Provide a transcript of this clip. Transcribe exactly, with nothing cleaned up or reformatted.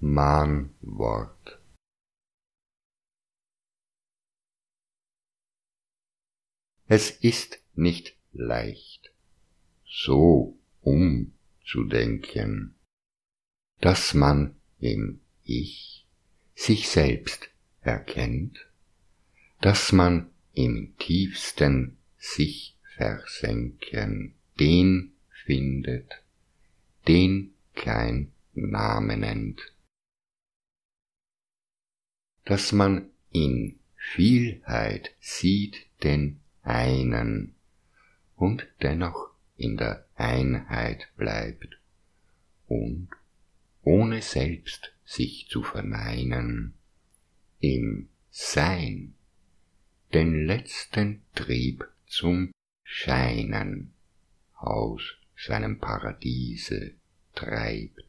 Mahnwort. Es ist nicht leicht, so umzudenken, dass man im Ich sich selbst erkennt, dass man im tiefsten sich versenken den findet, den kein Name nennt, dass man in Vielheit sieht den einen und dennoch in der Einheit bleibt und ohne selbst sich zu verneinen, im Sein den letzten Trieb zum Scheinen aus seinem Paradiese treibt.